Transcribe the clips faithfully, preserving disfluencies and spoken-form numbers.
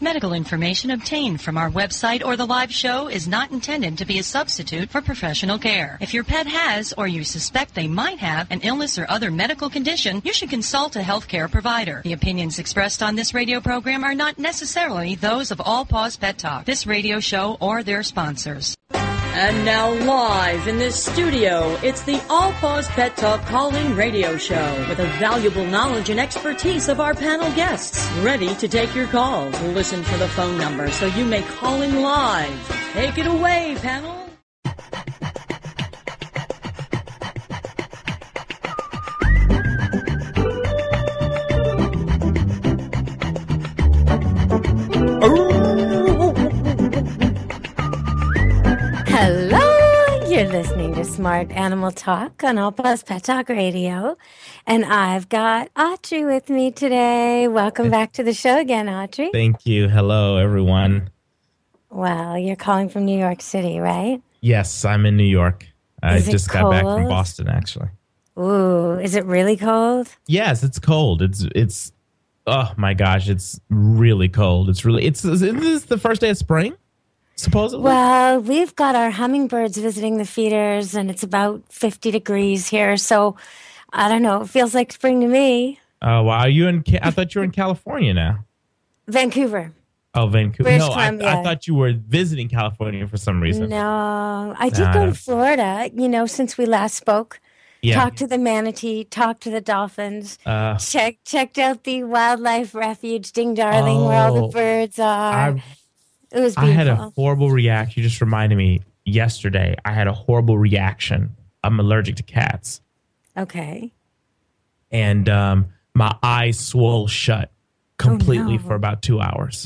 Medical information obtained from our website or the live show is not intended to be a substitute for professional care. If your pet has or you suspect they might have an illness or other medical condition, you should consult a healthcare provider. The opinions expressed on this radio program are not necessarily those of All Paws Pet Talk, this radio show, or their sponsors. And now live in this studio, it's the All Paws Pet Talk call-in radio show with the valuable knowledge and expertise of our panel guests, ready to take your calls. Listen for the phone number so you may call in live. Take it away, panel. Hello, you're listening to Smart Animal Talk on All Paws Pet Talk Radio, and I've got Audrey with me today. Welcome back to the show again, Audrey. Thank you. Hello, everyone. Well, you're calling from New York City, right? Yes, I'm in New York. I Is it just got back from cold? Boston, actually. Ooh, is it really cold? Yes, it's cold. It's it's. Oh my gosh, it's really cold. It's really. It's. Isn't this the first day of spring? Supposedly. Well, we've got our hummingbirds visiting the feeders, and it's about fifty degrees here. So, I don't know. It feels like spring to me. Oh wow, are you in? Ca- I thought you were in California now. Vancouver. Oh, Vancouver. British No, I, Columbia. I thought you were visiting California for some reason. No, I did Nah, go no. to Florida, you know, since we last spoke. Yeah. Talked to the manatee, talked to the dolphins, Uh, check, checked out the wildlife refuge, Ding Darling, where all Oh, the birds are. I it was I had a beautiful. horrible reaction. You just reminded me yesterday. I had a horrible reaction. I'm allergic to cats. Okay. And um, my eyes swole shut completely no. for about two hours.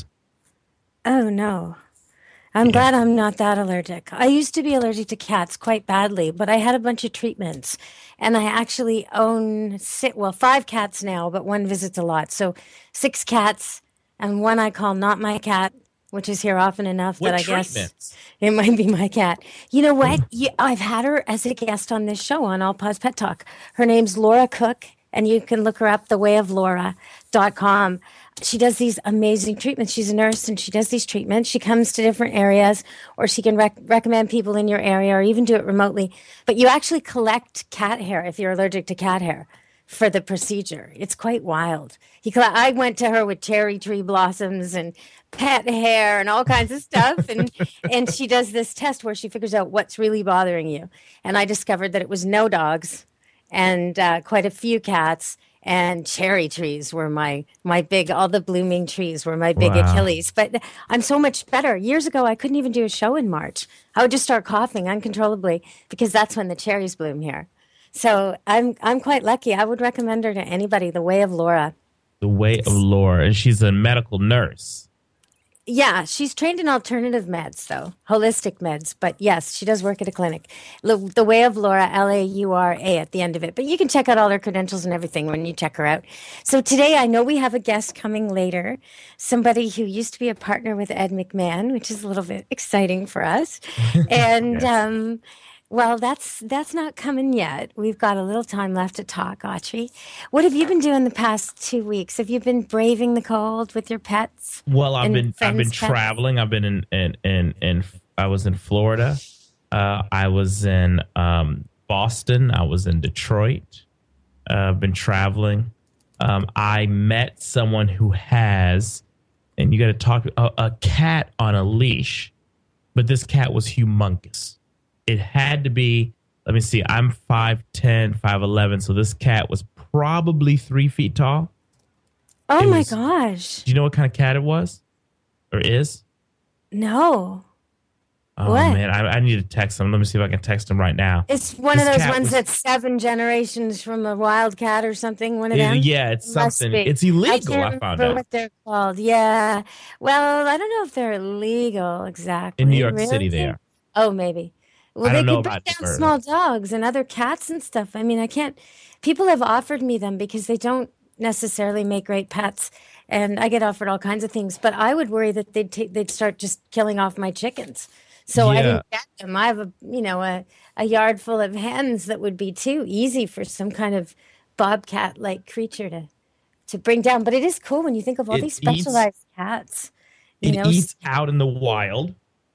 Oh, no. I'm glad I'm not that allergic. I used to be allergic to cats quite badly, but I had a bunch of treatments. And I actually own, si- well, five cats now, but one visits a lot. So six cats and one I call not my cat, which is here often enough What that I guess treatments? it might be my cat. You know what? You, I've had her as a guest on this show on All Paws Pet Talk. Her name's Laura Cook, and you can look her up, the way of laura dot com. She does these amazing treatments. She's a nurse, and she does these treatments. She comes to different areas, or she can rec- recommend people in your area, or even do it remotely. But you actually collect cat hair if you're allergic to cat hair for the procedure. It's quite wild. He, coll- I went to her with cherry tree blossoms and pet hair and all kinds of stuff, and and she does this test where she figures out what's really bothering you. And I discovered that it was no dogs, and uh, quite a few cats. And cherry trees were my my big, all the blooming trees were my big Wow. Achilles. But I'm so much better. Years ago, I couldn't even do a show in March. I would just start coughing uncontrollably because that's when the cherries bloom here. So I'm I'm quite lucky. I would recommend her to anybody, The Way of Laura. The Way of Laura. And she's a medical nurse. Yeah, she's trained in alternative meds, though, holistic meds. But yes, she does work at a clinic. L- The Way of Laura, L A U R A at the end of it. But you can check out all her credentials and everything when you check her out. So today, I know we have a guest coming later, somebody who used to be a partner with Ed McMahon, which is a little bit exciting for us. And, Yes. um, well, that's that's not coming yet. We've got a little time left to talk, Audrey. What have you been doing the past two weeks? Have you been braving the cold with your pets? Well, I've And been I've been friends' pets? traveling. I've been in in in, in I was in Florida. Uh, I was in um, Boston. I was in Detroit. Uh, I've been traveling. Um, I met someone who has, and you got to talk a, a cat on a leash, but this cat was humongous. It had to be. Let me see. I'm five ten, five eleven, so this cat was probably three feet tall. Oh It my was- gosh. Do you know what kind of cat it was, or is? No. Oh What? man, I, I need to text him. Let me see if I can text him right now. It's one This of those cat ones was- that's seven generations from a wild cat or something. One of Yeah, them. yeah, it's Must something. be. It's I illegal. can't I, found remember out what they're called. Yeah. Well, I don't know if they're legal exactly. in New York Really? City. They are. Oh, maybe. Well, I they don't know could bring about down Florida. small dogs and other cats and stuff. I mean, I can't. People have offered me them because they don't necessarily make great pets, and I get offered all kinds of things. But I would worry that they'd take, they'd start just killing off my chickens. So I Yeah. didn't get them. I have a you know a, a yard full of hens that would be too easy for some kind of bobcat like creature to to bring down. But it is cool when you think of all It these eats- specialized cats. It You know, eats out in the wild.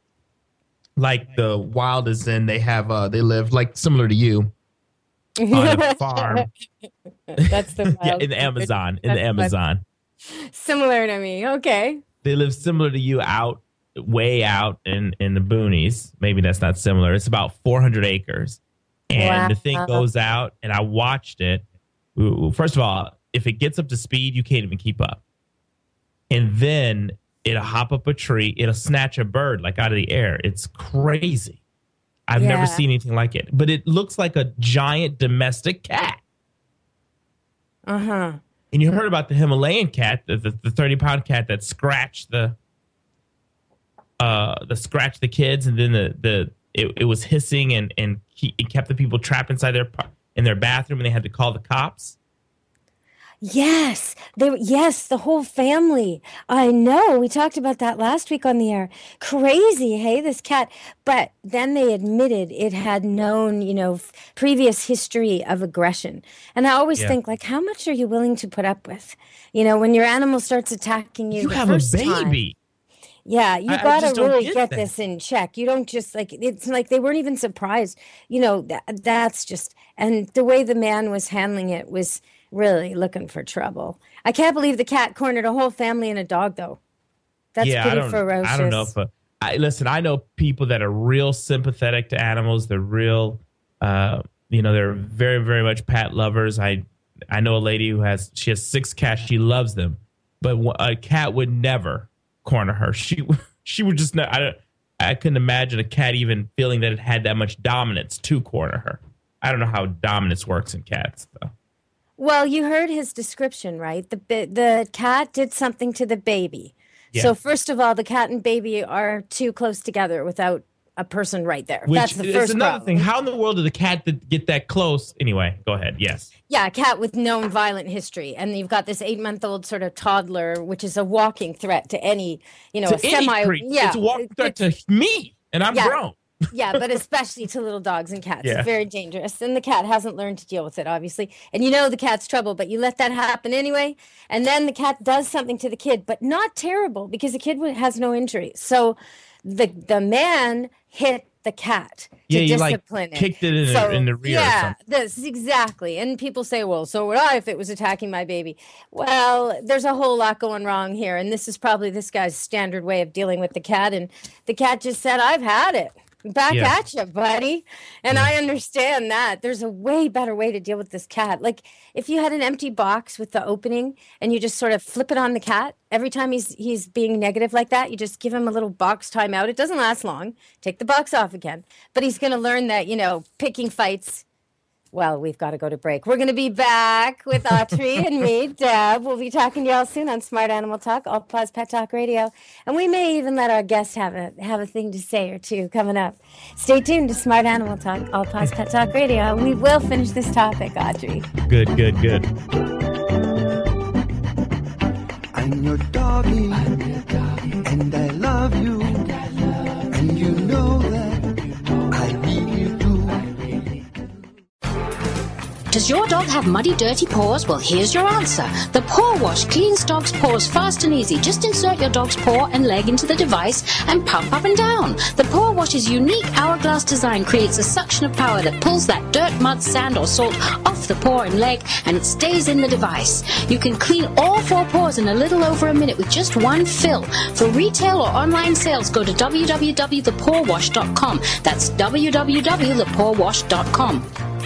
Like the wild is in, they have, uh, they live like similar to you on a farm. That's the yeah, wild in the Amazon, in That's the Amazon. similar to me. Okay. They live similar to you out, way out in, in the boonies. Maybe that's not similar. It's about four hundred acres. And Wow. the thing goes out, and I watched it. First of all, if it gets up to speed, you can't even keep up. And then it'll hop up a tree. It'll snatch a bird like out of the air. It's crazy. I've Yeah. never seen anything like it. But it looks like a giant domestic cat. Uh-huh. And you heard about the Himalayan cat, the the thirty-pound cat that scratched the uh the scratched the kids, and then the the it, it was hissing and and he, it kept the people trapped inside their in their bathroom, and they had to call the cops. Yes, they yes, the whole family. I know. We talked about that last week on the air. Crazy, hey, this cat. But then they admitted it had known, you know, f- previous history of aggression. And I always Yeah. think, like, how much are you willing to put up with? You know, when your animal starts attacking you, You the have a first time. baby. Yeah, you I- I gotta just don't really get get that. this in check. You don't just like it's like they weren't even surprised. You know, that that's just and the way the man was handling it was really looking for trouble. I can't believe the cat cornered a whole family and a dog, though. That's yeah, pretty I don't, ferocious. I don't know if uh, I listen. I know people that are real sympathetic to animals. They're real, uh, you know, they're very, very much pet lovers. I, I know a lady who has she has six cats. She loves them, but a cat would never corner her. She, she would just. Not, I, don't- I couldn't imagine a cat even feeling that it had that much dominance to corner her. I don't know how dominance works in cats, though. Well, you heard his description, right? The ba- the cat did something to the baby. Yeah. So first of all, the cat and baby are too close together without a person right there. Which That's the is first another problem. thing. How in the world did the cat th- get that close? Anyway, go ahead. Yes. Yeah, a cat with known violent history, and you've got this eight-month-old sort of toddler, which is a walking threat to any, you know, To a any semi. creature. Yeah, It's a walking threat to me, and I'm Yeah. grown. yeah, but especially to little dogs and cats. Yeah. It's very dangerous, and the cat hasn't learned to deal with it, obviously. And you know the cat's trouble, but you let that happen anyway, and then the cat does something to the kid, but not terrible because the kid has no injury. So the the man hit the cat to Yeah, you like discipline it. kicked it in, the- So, in the rear or yeah, something. this exactly. And people say, well, so would I if it was attacking my baby. Well, there's a whole lot going wrong here. And this is probably this guy's standard way of dealing with the cat. And the cat just said, I've had it. Back Yeah. at you, buddy. And I understand that. There's a way better way to deal with this cat. Like if you had an empty box with the opening and you just sort of flip it on the cat, every time he's he's being negative like that, you just give him a little box timeout. It doesn't last long. Take the box off again. But he's going to learn that, you know, picking fights. Well, we've got to go to break. We're going to be back with Autrey and me, Deb. We'll be talking to y'all soon on Smart Animal Talk, All Paws Pet Talk Radio. And we may even let our guests have a have a thing to say or two coming up. Stay tuned to Smart Animal Talk, All Paws Pet Talk Radio. And we will finish this topic, Audrey. Good, good, good. I'm your doggy, I'm your doggy. And I love you, and, I love and you know that I really do. Does your dog have muddy, dirty paws? Well, here's your answer. The Paw Wash cleans dogs' paws fast and easy. Just insert your dog's paw and leg into the device and pump up and down. The Paw Wash's unique hourglass design creates a suction of power that pulls that dirt, mud, sand, or salt off the paw and leg, and it stays in the device. You can clean all four paws in a little over a minute with just one fill. For retail or online sales, go to w w w dot the paw wash dot com. That's w w w dot the paw wash dot com.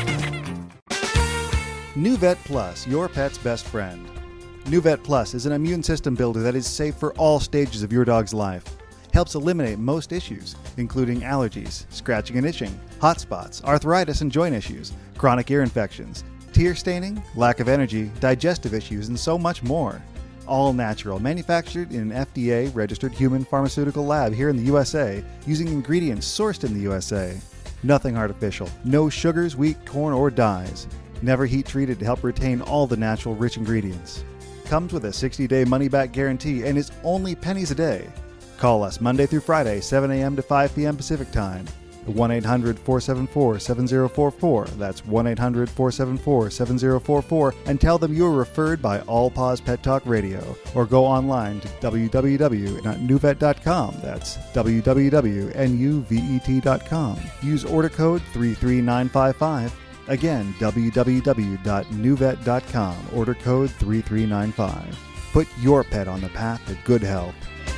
NuVet Plus, your pet's best friend. NuVet Plus is an immune system builder that is safe for all stages of your dog's life. Helps eliminate most issues, including allergies, scratching and itching, hot spots, arthritis and joint issues, chronic ear infections, tear staining, lack of energy, digestive issues, and so much more. All natural, manufactured in an F D A-registered human pharmaceutical lab here in the U S A, using ingredients sourced in the U S A. Nothing artificial, no sugars, wheat, corn, or dyes. Never heat treated to help retain all the natural rich ingredients. Comes with a sixty-day money-back guarantee and is only pennies a day. Call us Monday through Friday, seven a.m. to five p.m. Pacific Time. one eight hundred, four seven four, seven zero four four. That's one eight hundred, four seven four, seven zero four four, and tell them you were referred by All Paws Pet Talk Radio. Or go online to w w w dot nuvet dot com. That's w w w dot nuvet dot com. Use order code three three nine five five. Again, w w w dot nuvet dot com. Order code three three nine five. Put your pet on the path to good health.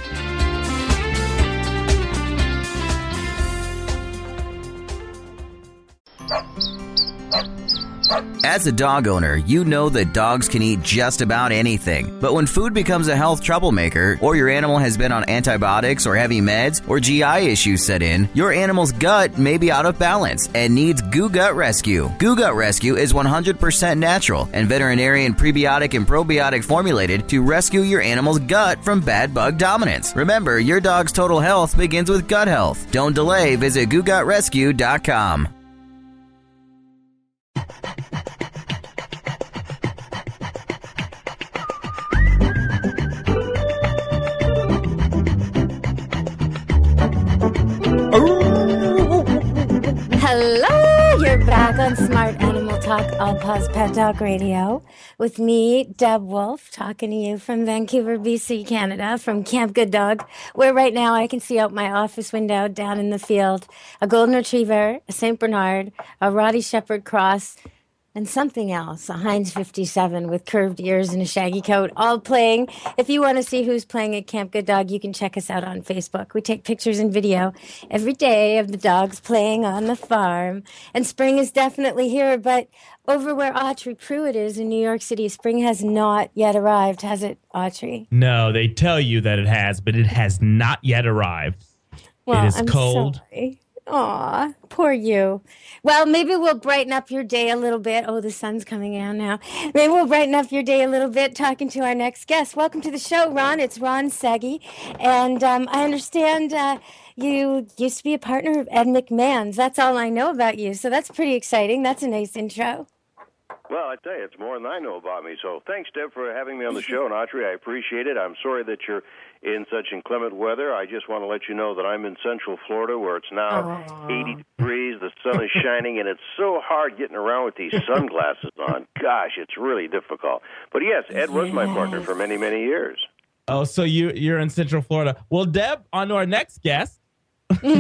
As a dog owner, you know that dogs can eat just about anything. But when food becomes a health troublemaker, or your animal has been on antibiotics or heavy meds, or G I issues set in, your animal's gut may be out of balance and needs Goo Gut Rescue. Goo Gut Rescue is one hundred percent natural and veterinarian prebiotic and probiotic formulated to rescue your animal's gut from bad bug dominance. Remember, your dog's total health begins with gut health. Don't delay. Visit goo gut rescue dot com. Hello, you're back on Smart Animal Talk, All Paws Pet Talk Radio, with me, Deb Wolf, talking to you from Vancouver, B C, Canada, from Camp Good Dog, where right now I can see out my office window down in the field a golden retriever, a Saint Bernard, a Rottie Shepherd cross, and something else, a Heinz fifty-seven with curved ears and a shaggy coat, all playing. If you want to see who's playing at Camp Good Dog, you can check us out on Facebook. We take pictures and video every day of the dogs playing on the farm. And spring is definitely here, but over where Autry Pruitt is in New York City, spring has not yet arrived, has it, Autry? No, they tell you that it has, but it has not yet arrived. Well, it is I'm cold. Sorry. Aw, poor you. Well, maybe we'll brighten up your day a little bit. Oh, the sun's coming out now. Maybe we'll brighten up your day a little bit talking to our next guest. Welcome to the show, Ron. It's Ron Seggy. And um, I understand uh, you used to be a partner of Ed McMahon's. That's all I know about you. So that's pretty exciting. That's a nice intro. Well, I tell you, it's more than I know about me. So thanks, Deb, for having me on the show. And Autry, I appreciate it. I'm sorry that you're in such inclement weather. I just want to let you know that I'm in Central Florida, where it's now oh. eighty degrees, the sun is shining, and it's so hard getting around with these sunglasses on. Gosh, it's really difficult. But yes, Ed was my partner for many, many years. Oh, so you, you're in Central Florida. Well, Deb, on to our next guest. no,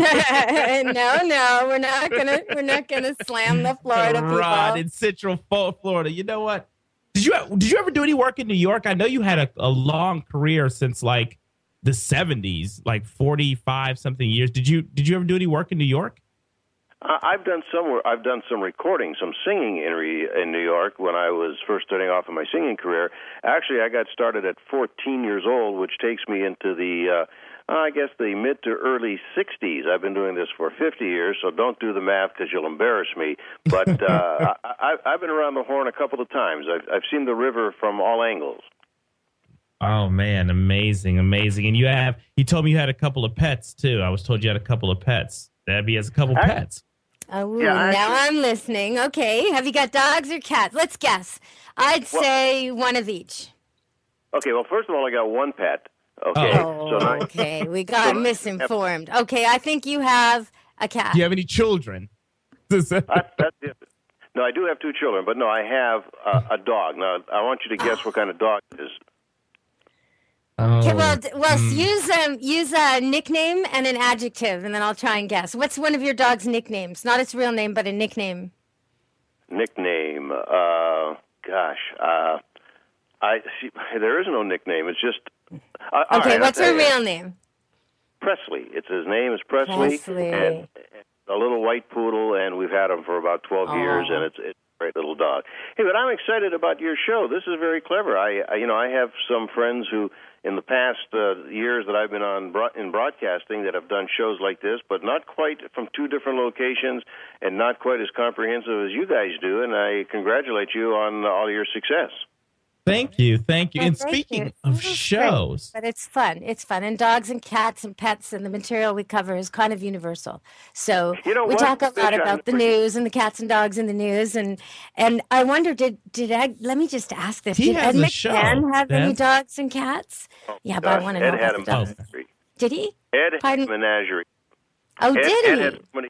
no, we're not gonna we're not gonna slam the Florida people. Ron in Central Florida. You know what? Did you did you ever do any work in New York? I know you had a, a long career since like the seventies, like forty-five something years. Did you did you ever do any work in New York? Uh, I've done some I've done some recording, some singing in re, in New York when I was first starting off in my singing career. Actually, I got started at fourteen years old, which takes me into the uh, I guess the mid to early sixties. I've been doing this for fifty years, so don't do the math because you'll embarrass me. But uh, I, I've been around the Horn a couple of times. I've, I've seen the river from all angles. Oh, man, amazing, amazing. And you have, he told me you had a couple of pets, too. I was told you had a couple of pets. Debbie has a couple of pets. Oh, yeah, now actually, I'm listening. Okay, have you got dogs or cats? Let's guess. I'd well, say one of each. Okay, well, first of all, I got one pet. Okay, oh, so now, okay, we got so misinformed. Okay, I think you have a cat. Do you have any children? I, that's it. No, I do have two children, but no, I have uh, a dog. Now, I want you to guess what kind of dog it is. Oh, okay, well, well, mm. use um, use a nickname and an adjective, and then I'll try and guess. What's one of your dog's nicknames? Not its real name, but a nickname. Nickname? Uh, gosh, uh, I see. There is no nickname. It's just. Uh, okay, right, what's her real name? Presley. It's his name is Presley, Presley. And a little white poodle, and we've had him for about twelve Aww. years, and it's it's a great little dog. Hey, but I'm excited about your show. This is very clever. I, I you know, I have some friends who, in the past uh, years that I've been on bro- in broadcasting, that have done shows like this, but not quite from two different locations, and not quite as comprehensive as you guys do. And I congratulate you on all your success. Thank you, thank you. Oh, and thank speaking you. of This is shows, great, but it's fun. It's fun, and dogs and cats and pets and the material we cover is kind of universal. So You know we what, talk a lot Fish, I'm about the pretty- news and the cats and dogs in the news, and and I wonder, did did Ed? Let me just ask this: He Did has Ed a show, McMahon have any Deb. dogs and cats? Yeah, but I Gosh, want to Ed know had about a the dogs. menagerie. Did he? Ed had Pardon? a menagerie. Oh, Ed, did Ed he? had so many,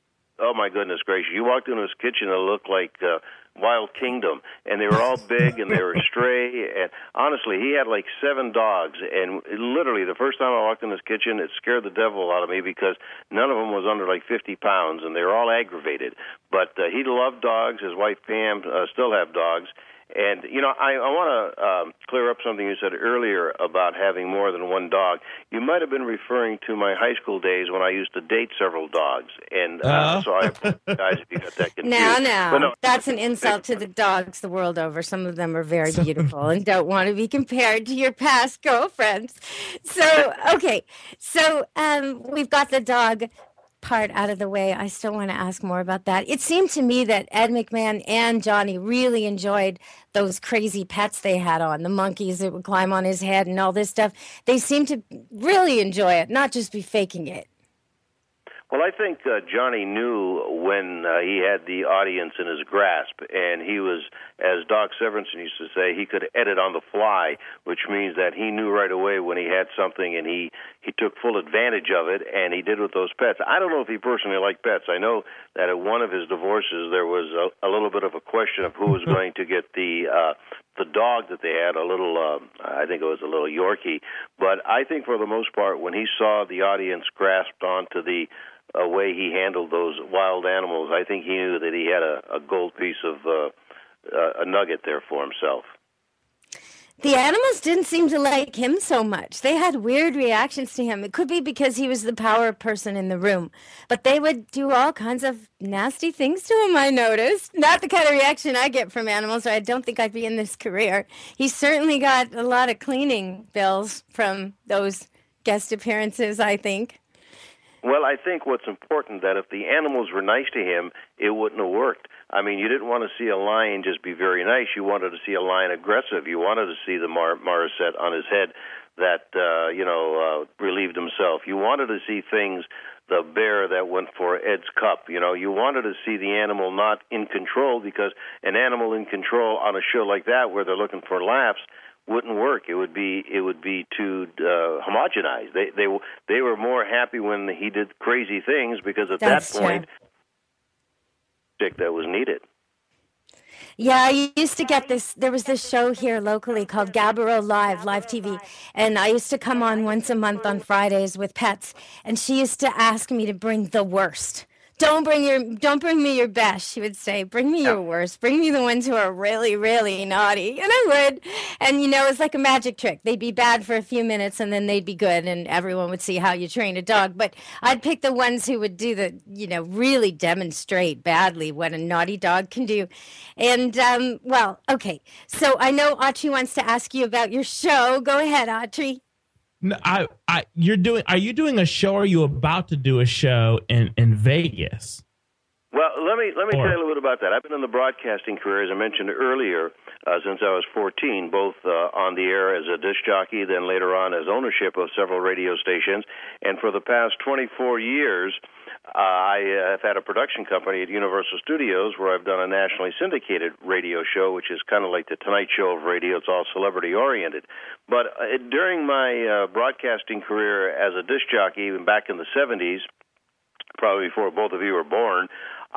oh my goodness gracious! You walked into his kitchen, it looked like uh, Wild Kingdom, and they were all big and they were stray. And honestly, he had like seven dogs, and literally the first time I walked in his kitchen, it scared the devil out of me because none of them was under like fifty pounds, and they were all aggravated. But uh, he loved dogs. His wife Pam uh, still have dogs. And, you know, I, I want to um, clear up something you said earlier about having more than one dog. You might have been referring to my high school days when I used to date several dogs. And uh, Uh-huh. so I apologize if you got that confused. Now, now, But no, that's an insult to the dogs the world over. Some of them are very beautiful and don't want to be compared to your past girlfriends. So, okay, so um, we've got the dog part out of the way. I still want to ask more about that. It seemed to me that Ed McMahon and Johnny really enjoyed those crazy pets they had on, the monkeys that would climb on his head and all this stuff. They seemed to really enjoy it, not just be faking it. Well, I think uh, Johnny knew when uh, he had the audience in his grasp, and he was, as Doc Severinsen used to say, he could edit on the fly, which means that he knew right away when he had something, and he, he took full advantage of it, and he did with those pets. I don't know if he personally liked pets. I know that at one of his divorces there was a, a little bit of a question of who was going to get the uh, the dog that they had, a little, uh, I think it was a little Yorkie. But I think for the most part, when he saw the audience grasped onto the uh, way he handled those wild animals, I think he knew that he had a, a gold piece of uh, uh, a nugget there for himself. The animals didn't seem to like him so much. They had weird reactions to him. It could be because he was the power person in the room. But they would do all kinds of nasty things to him, I noticed. Not the kind of reaction I get from animals, or I don't think I'd be in this career. He certainly got a lot of cleaning bills from those guest appearances, I think. Well, I think what's important that if the animals were nice to him, it wouldn't have worked. I mean, you didn't want to see a lion just be very nice. You wanted to see a lion aggressive. You wanted to see the Mar- Morissette on his head that, uh, you know, uh, relieved himself. You wanted to see things, the bear that went for Ed's cup. You know, you wanted to see the animal not in control, because an animal in control on a show like that where they're looking for laughs wouldn't work. It would be it would be too uh, homogenized. They they they were more happy when he did crazy things, because at That's that point, that was needed. Yeah, I used to get this. There was this show here locally called Gabbro Live, live T V. And I used to come on once a month on Fridays with Pets. And she used to ask me to bring the worst. Don't bring your, don't bring me your best, she would say. Bring me your worst. Bring me the ones who are really, really naughty. And I would. And, you know, it was like a magic trick. They'd be bad for a few minutes and then they'd be good. And everyone would see how you train a dog. But I'd pick the ones who would do the, you know, really demonstrate badly what a naughty dog can do. And, um, well, okay. So I know Autry wants to ask you about your show. Go ahead, Autry. No, I, I, you're doing. Are you doing a show? Or are you about to do a show in, in Vegas? Well, let me let me Or- tell you a little bit about that. I've been in the broadcasting career, as I mentioned earlier, uh, since I was fourteen, both uh, on the air as a disc jockey, then later on as ownership of several radio stations. And for the past twenty-four years, uh, I uh, have had a production company at Universal Studios where I've done a nationally syndicated radio show, which is kind of like the Tonight Show of radio. It's all celebrity-oriented. But uh, during my uh, broadcasting career as a disc jockey, even back in the seventies, probably before both of you were born,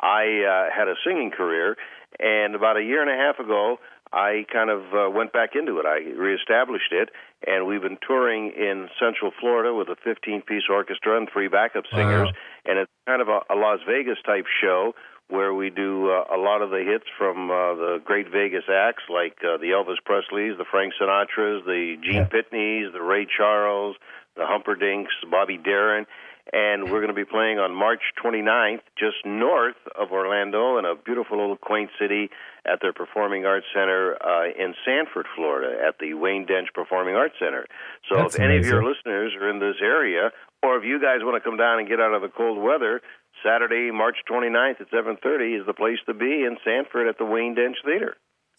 I uh, had a singing career, and about a year and a half ago, I kind of uh, went back into it. I reestablished it, and we've been touring in Central Florida with a fifteen-piece orchestra and three backup singers, Wow. and it's kind of a, a Las Vegas-type show where we do uh, a lot of the hits from uh, the great Vegas acts like uh, the Elvis Presleys, the Frank Sinatras, the Gene Yeah. Pitneys, the Ray Charles, the Humperdinks, Bobby Darin. And we're going to be playing on March twenty-ninth, just north of Orlando, in a beautiful little quaint city at their Performing Arts Center uh, in Sanford, Florida, at the Wayne Dench Performing Arts Center. So That's if any of your amazing. listeners are in this area, or if you guys want to come down and get out of the cold weather, Saturday, March twenty-ninth at seven thirty is the place to be in Sanford at the Wayne Dench Theater.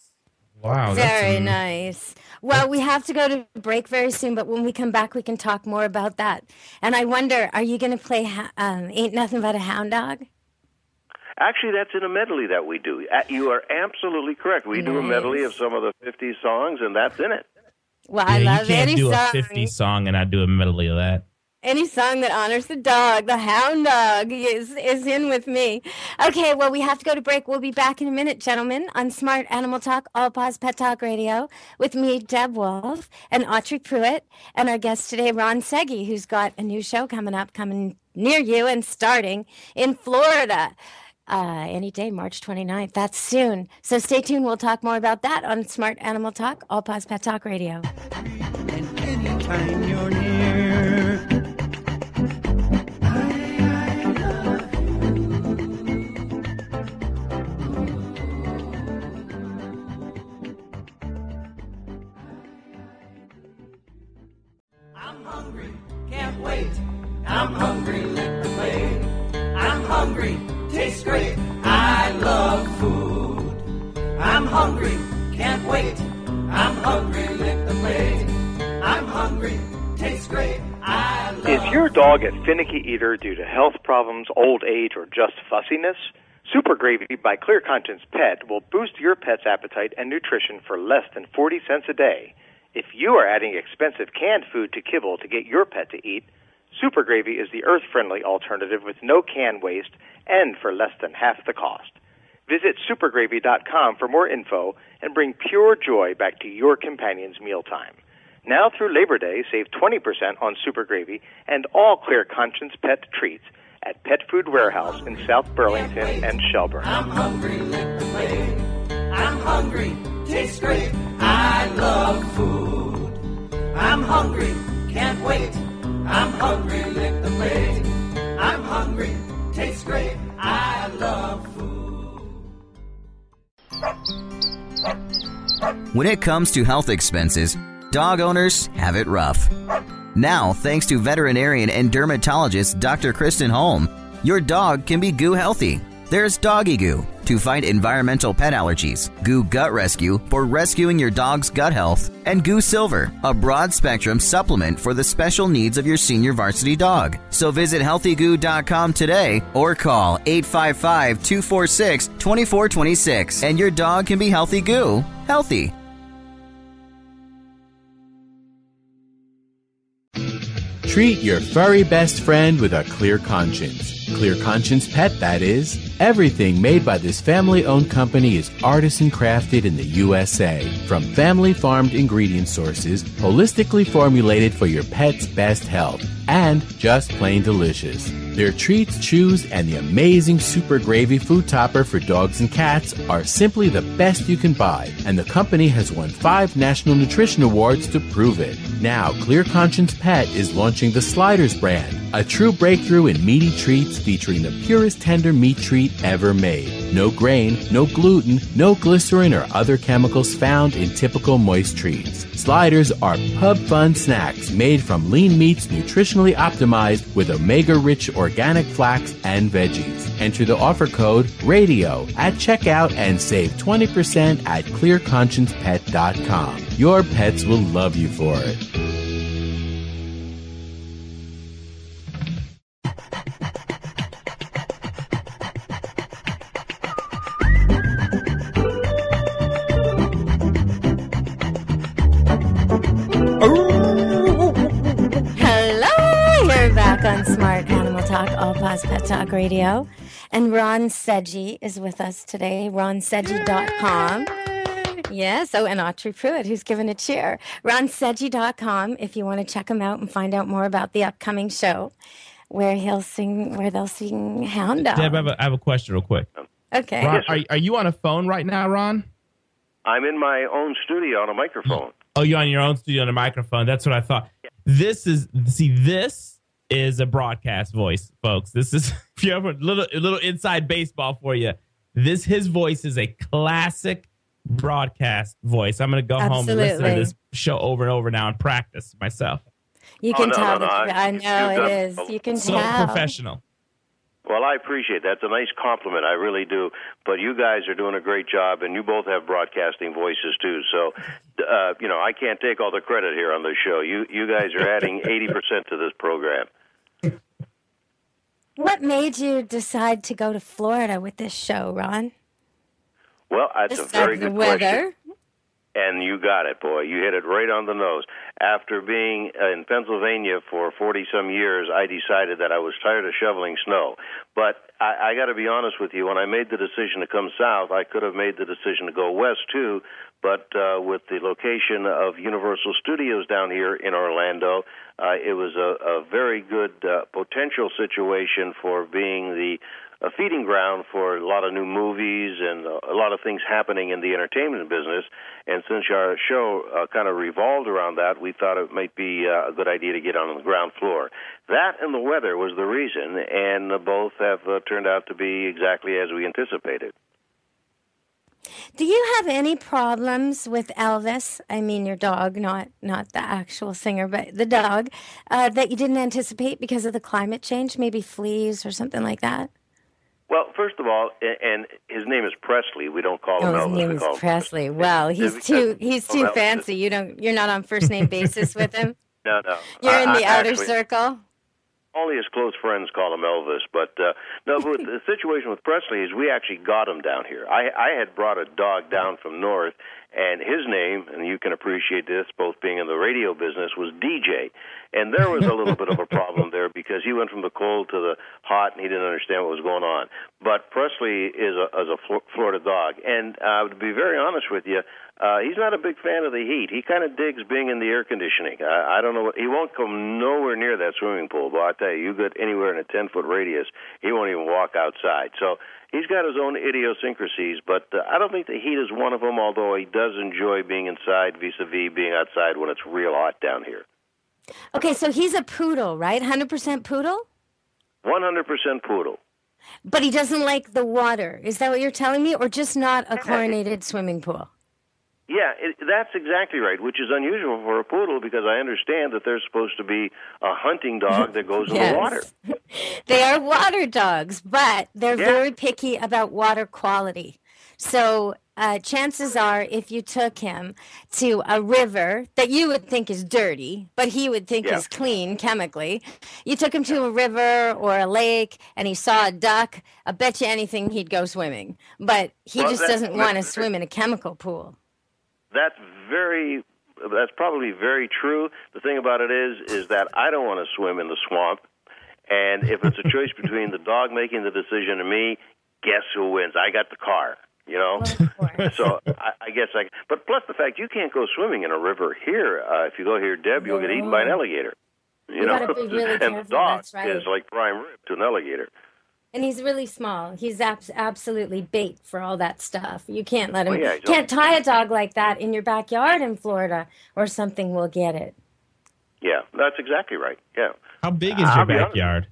Wow, that's Very am- nice. Well, we have to go to break very soon, but when we come back, we can talk more about that. And I wonder, are you going to play ha- um, Ain't Nothing But a Hound Dog? Actually, that's in a medley that we do. Uh, You are absolutely correct. We do a medley of some of the fifty songs, and that's in it. Well, Yeah, I you love can't any do song. a fifty song and I do a medley of that. Any song that honors the dog, the hound dog, is, is in with me. Okay, well, we have to go to break. We'll be back in a minute, gentlemen, on Smart Animal Talk, All Paws Pet Talk Radio, with me, Deb Wolf, and Autry Pruitt, and our guest today, Ron Seggy, who's got a new show coming up, coming near you and starting in Florida. Uh, any day, March twenty-ninth. That's soon. So stay tuned. We'll talk more about that on Smart Animal Talk, All Paws Pet Talk Radio. And anytime you're near, I, I love you. I'm hungry, can't wait. I'm hungry, lick the plate. I'm hungry, tastes great. I love food. I'm hungry, can't wait. I'm hungry, lick the plate. I'm hungry, tastes great. I love Is your dog a finicky eater due to health problems, old age, or just fussiness? Super Gravy by Clear Conscience Pet will boost your pet's appetite and nutrition for less than forty cents a day. If you are adding expensive canned food to kibble to get your pet to eat, Super Gravy is the earth-friendly alternative with no can waste and for less than half the cost. Visit super gravy dot com for more info and bring pure joy back to your companion's mealtime. Now through Labor Day, save twenty percent on Super Gravy and all Clear Conscience Pet treats at Pet Food Warehouse in South Burlington and Shelburne. I'm hungry, lick the plate. I'm hungry, tastes great. I love food. I'm hungry, can't wait. I'm hungry, lick the plate. I'm hungry, tastes great. I love food. When it comes to health expenses, dog owners have it rough. Now, thanks to veterinarian and dermatologist Doctor Kristen Holm, your dog can be goo healthy. There's Doggy Goo to fight environmental pet allergies, Goo Gut Rescue for rescuing your dog's gut health, and Goo Silver, a broad-spectrum supplement for the special needs of your senior varsity dog. So visit healthy goo dot com today or call eight five five, two four six, two four two six and your dog can be healthy goo, healthy. Treat your furry best friend with a clear conscience. Clear Conscience Pet, that is. Everything made by this family-owned company is artisan crafted in the U S A. From family-farmed ingredient sources, holistically formulated for your pet's best health, and just plain delicious. Their treats, chews, and the amazing Super Gravy food topper for dogs and cats are simply the best you can buy, and the company has won five National Nutrition Awards to prove it. Now, Clear Conscience Pet is launching the Sliders brand, a true breakthrough in meaty treats featuring the purest tender meat treat ever made. No grain, no gluten, no glycerin or other chemicals found in typical moist treats. Sliders are pub fun snacks made from lean meats nutritionally optimized with omega-rich organic flax and veggies. Enter the offer code RADIO at checkout and save twenty percent at clear conscience pet dot com. Your pets will love you for it. On Smart Animal Talk, All Paws Pet Talk Radio. And Ron Seggy is with us today, ron seggy dot com. Yes, oh, and Autry Pruitt, who's given a cheer. ron seggy dot com if you want to check him out and find out more about the upcoming show where he'll sing, where they'll sing Hound Dog. Deb, I have a, I have a question real quick. Okay. Ron, are, are you on a phone right now, Ron? I'm in my own studio on a microphone. Oh, you're on your own studio on a microphone. That's what I thought. Yeah. This is, see, this is a broadcast voice, folks. This is, if you have a little, a little inside baseball for you, this, his voice is a classic broadcast voice. I'm going to go Absolutely. home and listen to this show over and over now and practice myself. You can oh, no, tell. No, no, that, I know it is. You can so tell. Professional. Well, I appreciate that. That's a nice compliment. I really do. But you guys are doing a great job, and you both have broadcasting voices, too. So, uh, you know, I can't take all the credit here on the show. You you guys are adding eighty percent to this program. What made you decide to go to Florida with this show, Ron? Well, that's Besides a very the good weather. question. And you got it, boy. You hit it right on the nose. After being in Pennsylvania for forty-some years, I decided that I was tired of shoveling snow. But I, I got to be honest with you, when I made the decision to come south, I could have made the decision to go west, too. But uh, with the location of Universal Studios down here in Orlando, uh, it was a, a very good uh, potential situation for being the a feeding ground for a lot of new movies and a lot of things happening in the entertainment business. And since our show uh, kind of revolved around that, we thought it might be uh, a good idea to get on the ground floor. That and the weather was the reason, and uh, both have uh, turned out to be exactly as we anticipated. Do you have any problems with Elvis? I mean, your dog, not not the actual singer, but the dog, uh, that you didn't anticipate because of the climate change, maybe fleas or something like that? Well, first of all, and his name is Presley. We don't call him oh, Elvis. His name we is call Presley. Him Well, he's too he's too Elvis. fancy. You don't you're not on first name basis with him. No, no. You're in I, the I outer actually, circle. Only his close friends call him Elvis. But uh, no, but the situation with Presley is we actually got him down here. I, I had brought a dog down from north, and his name, and you can appreciate this, both being in the radio business, was D J. And there was a little bit of a problem there because he went from the cold to the hot, and he didn't understand what was going on. But Presley is a, is a Florida dog. And uh, to be very honest with you, uh, he's not a big fan of the heat. He kind of digs being in the air conditioning. I, I don't know. What, he won't come nowhere near that swimming pool. But I tell you, you get anywhere in a ten-foot radius, he won't even walk outside. So he's got his own idiosyncrasies, but uh, I don't think the heat is one of them, although he does enjoy being inside vis-a-vis being outside when it's real hot down here. Okay, so he's a poodle, right? one hundred percent poodle? one hundred percent poodle. But he doesn't like the water. Is that what you're telling me? Or just not a chlorinated swimming pool? Yeah, it, that's exactly right, which is unusual for a poodle because I understand that they're supposed to be a hunting dog that goes in Yes. the water. They are water dogs, but they're Yeah. very picky about water quality. So uh, chances are if you took him to a river that you would think is dirty, but he would think Yeah. is clean chemically, you took him to a river or a lake and he saw a duck, I bet you anything he'd go swimming. But he Well, just that- doesn't want to that- swim in a chemical pool. That's very, that's probably very true. The thing about it is, is that I don't want to swim in the swamp. And if it's a choice between the dog making the decision and me, guess who wins? I got the car, you know? So I, I guess I, but plus the fact you can't go swimming in a river here. Uh, if you go here, Deb, you'll get eaten by an alligator. You, You know? gotta be really and careful, the dog that's right. is like prime rib to an alligator. And he's really small. He's abs- absolutely bait for all that stuff. You can't let him. Oh, yeah, he's can't tie a dog like that in your backyard in Florida, or something will get it. Yeah, that's exactly right. Yeah. How big is I'll your be honest. backyard?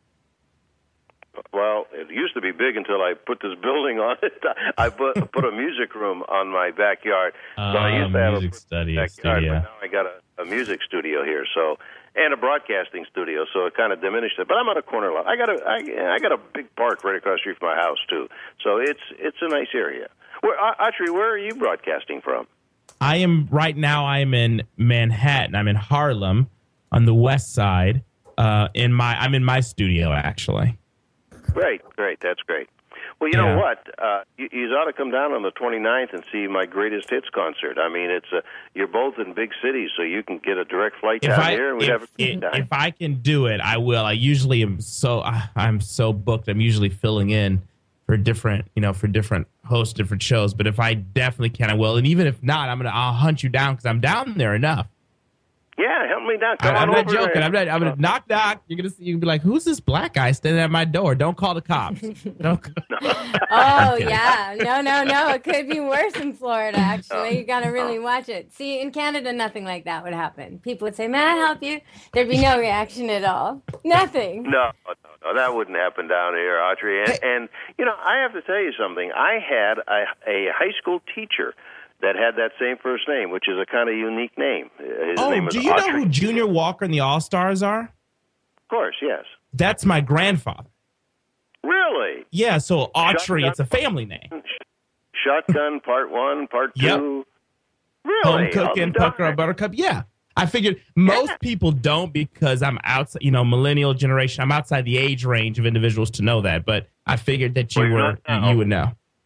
Well, it used to be big until I put this building on it. I put put a music room on my backyard. So I Uh, used to have music a studio, backyard, studio. but now I got a, a music studio here. So and a broadcasting studio, so it kind of diminished it. But I'm on a corner lot. I got a I, I got a big park right across the street from my house too. So it's it's a nice area. Where, Autry, where are you broadcasting from? I am right now. I am in Manhattan. I'm in Harlem on the west side. Uh, in my I'm in my studio actually. Great, great, that's great. Well, you Yeah. know what? Uh, you, you ought to come down on the twenty-ninth and see my greatest hits concert. I mean, it's a, you're both in big cities, so you can get a direct flight If down I here, and we'd if, have a good if, time. if I can do it, I will. I usually am so I'm so booked. I'm usually filling in for different you know for different hosts, different shows. But if I definitely can, I will. And even if not, I'm gonna I'll hunt you down because I'm down there enough. Yeah, help me down. I, Come I'm on not over joking. there. I'm not. I'm gonna knock knock. You're gonna see. You can be like, "Who's this black guy standing at my door?" Don't call the cops. Don't. Oh yeah, no, no, no. It could be worse in Florida. Actually, you got to really watch it. See, in Canada, nothing like that would happen. People would say, "May I help you?" There'd be no reaction at all. Nothing. No, no, no, that wouldn't happen down here, Audrey. And, and you know, I have to tell you something. I had a, a high school teacher that had that same first name, which is a kind of unique name. His Oh, name was do you know Autry. who Junior Walker and the All Stars are? Of course, yes. That's my grandfather. Really? Yeah, so Autry, Shotgun. it's a family name. Shotgun Part One, Part Yep. Two. Really? Home I'll cooking, be pucker darned. up buttercup. Yeah. I figured most people don't because I'm outside, you know, millennial generation. I'm outside the age range of individuals to know that, but I figured that you Well, you're were, not now. you would know.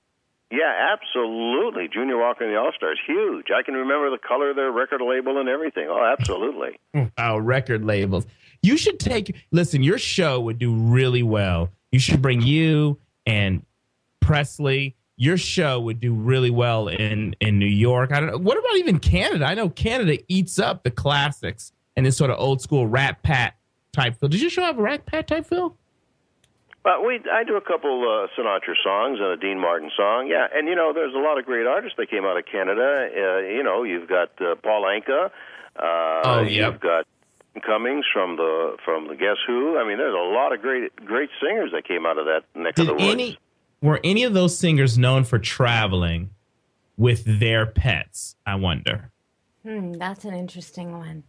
Yeah, absolutely. Junior Walker and the All-Stars, huge. I can remember the color of their record label and everything. Oh, absolutely. Wow, record labels. You should take, listen, your show would do really well. You should bring you and Presley. Your show would do really well in, in New York. I don't know. What about even Canada? I know Canada eats up the classics and this sort of old school Rat Pat type feel. Does your show have a Rat Pat type feel? Well, we I do a couple uh, Sinatra songs and a Dean Martin song, yeah. And you know, there's a lot of great artists that came out of Canada. Uh, you know, you've got uh, Paul Anka. Uh, oh, yep. You've got Cummings from the from the Guess Who. I mean, there's a lot of great great singers that came out of that neck Did of the woods. Any, were any of those singers known for traveling with their pets? I wonder. Hmm, that's an interesting one.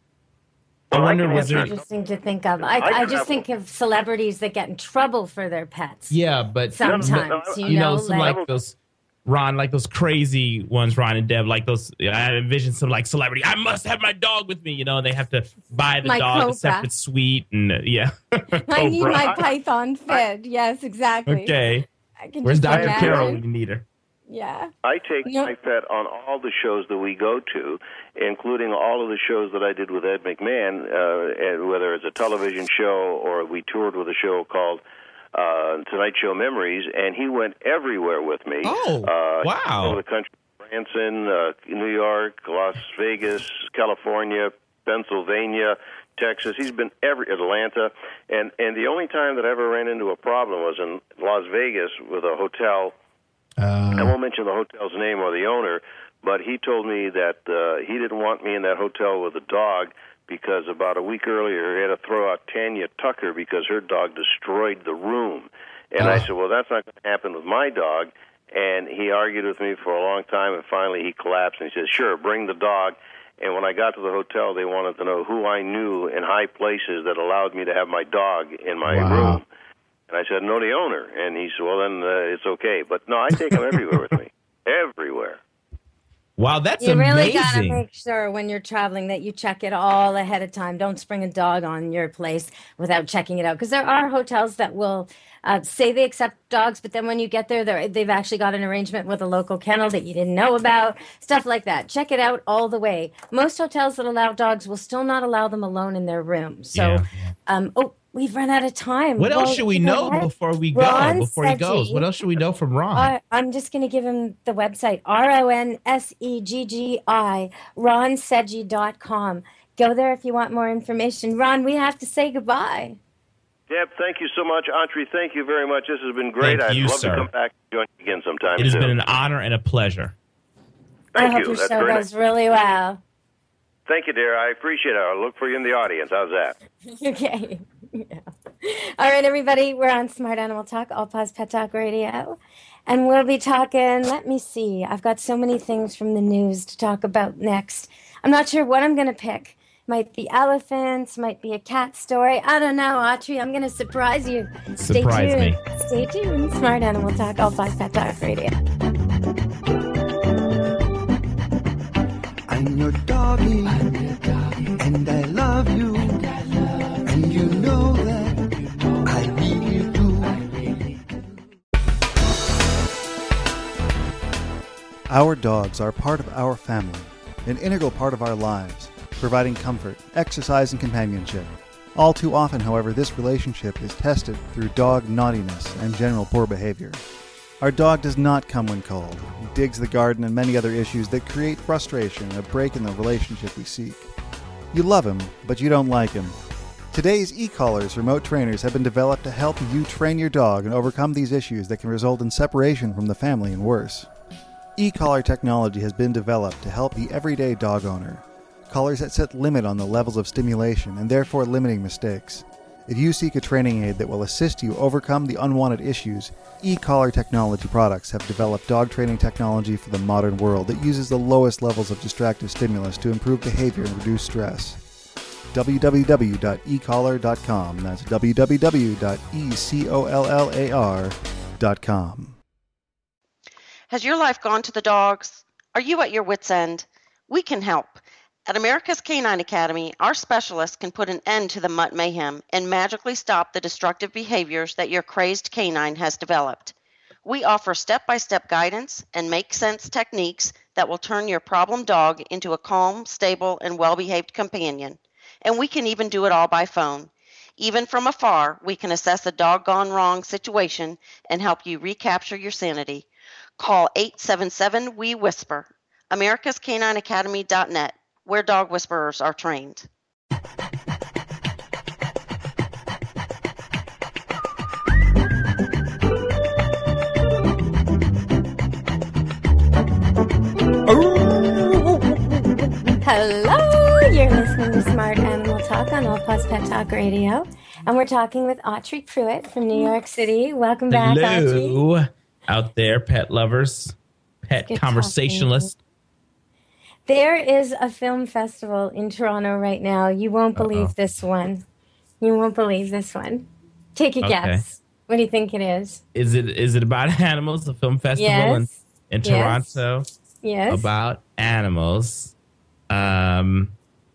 I wonder I was there Interesting to think of. I, I just think of celebrities that get in trouble for their pets. Yeah, but sometimes you, you know, know some like, like those Ron, like those crazy ones, Ron and Deb, like those. I envision some like celebrity. I must have my dog with me. You know, and they have to buy the My dog Cobra. a separate suite, and uh, yeah. I need Cobra. my python fed. Yes, exactly. Okay. I can Where's just Doctor imagine. Carol when you need her? Yeah. I take No. my pet on all the shows that we go to, including all of the shows that I did with Ed McMahon, uh, and whether it's a television show or we toured with a show called uh, Tonight Show Memories, and he went everywhere with me. Oh, uh, wow. All over the country, Branson, uh, New York, Las Vegas, California, Pennsylvania, Texas. He's been every Atlanta, and and the only time that I ever ran into a problem was in Las Vegas with a hotel. Uh, I won't mention the hotel's name or the owner, but he told me that uh, he didn't want me in that hotel with a dog because about a week earlier he had to throw out Tanya Tucker because her dog destroyed the room. And uh, I said, well, that's not going to happen with my dog. And he argued with me for a long time, and finally he collapsed, and he said, sure, bring the dog. And when I got to the hotel, they wanted to know who I knew in high places that allowed me to have my dog in my wow. room. And I said, no, the owner. And he said, well, then uh, it's okay. But no, I take him everywhere with me. Everywhere. Wow, that's you amazing. really got to make sure when you're traveling that you check it all ahead of time. Don't spring a dog on your place without checking it out. Because there are hotels that will uh, say they accept dogs, but then when you get there, they're, they've actually got an arrangement with a local kennel that you didn't know about. Stuff like that. Check it out all the way. Most hotels that allow dogs will still not allow them alone in their room. So, Yeah. um, oh, we've run out of time. What else Well, should we you know what? before we go? Ron Before he goes, Seggi. what else should we know from Ron? Uh, I'm just going to give him the website, R O N S E G G I, ron seggi dot com. Go there if you want more information. Ron, we have to say goodbye. Deb, thank you so much. Antri, thank you very much. This has been great. Thank I'd you, love sir. to come back and join you again sometime It has soon. been an honor and a pleasure. Thank I hope you. your That's show very goes really well. Thank you, dear. I appreciate it. I'll look for you in the audience. How's that? Okay. Yeah. All right, everybody. We're on Smart Animal Talk, All Paws Pet Talk Radio. And we'll be talking, let me see. I've got so many things from the news to talk about next. I'm not sure what I'm going to pick. Might be elephants, might be a cat story. I don't know, Autry. I'm going to surprise you. Stay Surprise tuned. me. Stay tuned. Smart Animal Talk, All Paws Pet Talk Radio. I'm your doggy, and I love you, and you know that I really do. Our dogs are part of our family, an integral part of our lives, providing comfort, exercise, and companionship. All too often, however, this relationship is tested through dog naughtiness and general poor behavior. Our dog does not come when cold. He digs the garden and many other issues that create frustration and a break in the relationship we seek. You love him, but you don't like him. Today's e-collars remote trainers have been developed to help you train your dog and overcome these issues that can result in separation from the family and worse. E-collar technology has been developed to help the everyday dog owner. Collars that set limit on the levels of stimulation and therefore limiting mistakes. If you seek a training aid that will assist you overcome the unwanted issues, e-collar technology products have developed dog training technology for the modern world that uses the lowest levels of distractive stimulus to improve behavior and reduce stress. w w w dot e collar dot com. That's w w w dot e collar dot com. Has your life gone to the dogs? Are you at your wit's end? We can help. At America's Canine Academy, our specialists can put an end to the mutt mayhem and magically stop the destructive behaviors that your crazed canine has developed. We offer step-by-step guidance and make-sense techniques that will turn your problem dog into a calm, stable, and well-behaved companion. And we can even do it all by phone. Even from afar, we can assess a dog gone wrong situation and help you recapture your sanity. Call eight seven seven, W E, WHISPER, americas canine academy dot net, where dog whisperers are trained. Hello, you're listening to Smart Animal Talk on All Paws Pet Talk Radio, and we're talking with Autry Pruitt from New York City. Welcome back, Hello, Autry. Out there, pet lovers, pet Good conversationalists. There is a film festival in Toronto right now. You won't believe Uh-oh. this one. You won't believe this one. Take a Okay. guess. What do you think it is? Is it is it about animals? The film festival Yes. in in Yes. Toronto Yes. about animals. Um,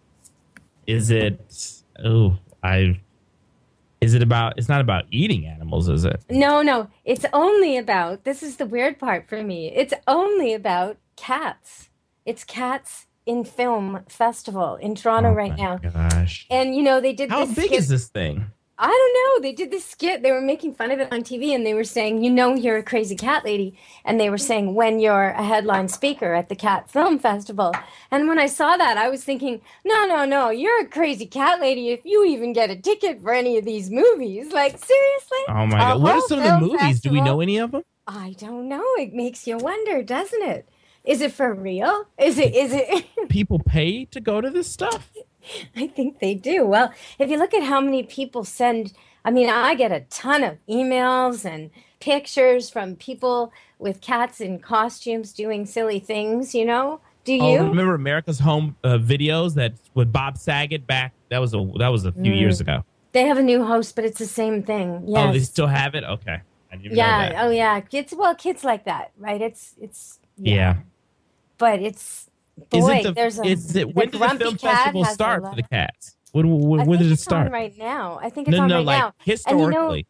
is it? Oh, I. Is it about? It's not about eating animals, is it? No, no. It's only about, this is the weird part for me. It's only about cats. It's Cats in Film Festival in Toronto Oh right my now. Gosh, And, you know, they did how this big skit- is this thing? I don't know. They did this skit. They were making fun of it on T V, and they were saying, you know, you're a crazy cat lady. And they were saying, when you're a headline speaker at the Cat Film Festival. And when I saw that, I was thinking, no, no, no, you're a crazy cat lady if you even get a ticket for any of these movies. Like, seriously? Oh my A God! What are whole some of the film movies? Do we festival? know any of them? I don't know. It makes you wonder, doesn't it? Is it for real? Is it? Is it? People pay to go to this stuff? I think they do. Well, if you look at how many people send, I mean, I get a ton of emails and pictures from people with cats in costumes doing silly things, you know? Do you? Oh, remember America's Home uh, videos that with Bob Saget back? That was a that was a few Mm. years ago. They have a new host, but it's the same thing. Yes. Oh, they still have it? Okay. I didn't even know yeah. that. Oh, yeah. Kids, well, kids like that, right? It's, it's, Yeah. but it's, boy, Is it the, there's a, is it, the when did the Grumpy film Cat festival has a start lot for the of- cats? When, when, I when think did it it's start? on right now. I think it's No, on no, right like now. historically. And you know,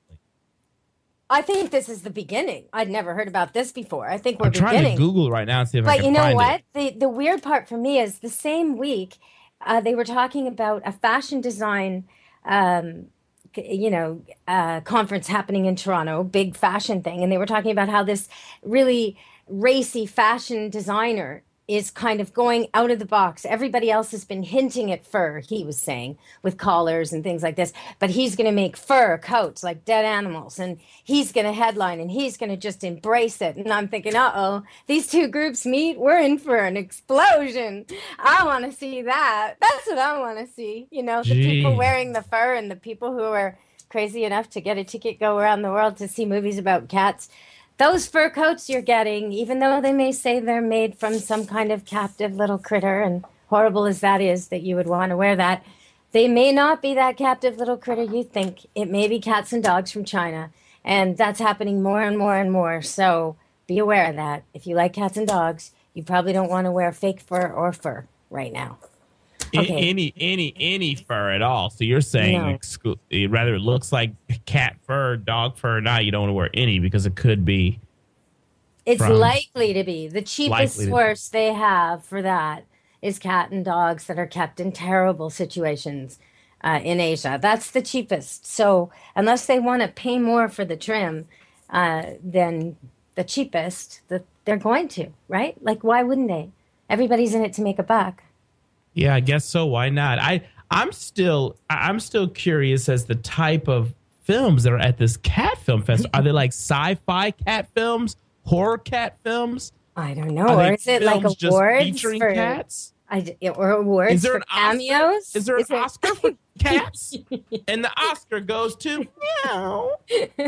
I think this is the beginning. I'd never heard about this before. I think we're I'm trying beginning. to Google right now and see if I But can you know find what? it. The the weird part for me is the same week uh, they were talking about a fashion design, um, c- you know, uh, conference happening in Toronto, big fashion thing, and they were talking about how this really racy fashion designer is kind of going out of the box. Everybody else has been hinting at fur, he was saying, with collars and things like this. But he's going to make fur coats like dead animals, and he's going to headline, and he's going to just embrace it. And I'm thinking, uh-oh, these two groups meet, we're in for an explosion. I want to see that. That's what I want to see. You know, the people Gee. wearing the fur and the people who are crazy enough to get a ticket, go around the world to see movies about cats. Those fur coats you're getting, even though they may say they're made from some kind of captive little critter, and horrible as that is that you would want to wear that, they may not be that captive little critter you think. It may be cats and dogs from China, and that's happening more and more and more. So be aware of that. If you like cats and dogs, you probably don't want to wear fake fur or fur right now. A- Okay. Any any any fur at all. So you're saying No. exclu- it rather it looks like cat fur, dog fur. Now you don't want to wear any because it could be. It's From- likely to be. The cheapest Likely to be. source they have for that is cat and dogs that are kept in terrible situations uh, in Asia. That's the cheapest. So unless they want to pay more for the trim uh, than the cheapest, the, they're going to, right? Like, why wouldn't they? Everybody's in it to make a buck. Yeah, I guess so. Why not? I I'm still I- I'm still curious as the type of films that are at this cat film festival. Are they like sci-fi cat films, horror cat films? I don't know. Are Or they is it like films just awards featuring for cats? I d or awards Is there for an Oscar? cameos? Is there an there- Oscar for cats? And the Oscar goes to meow.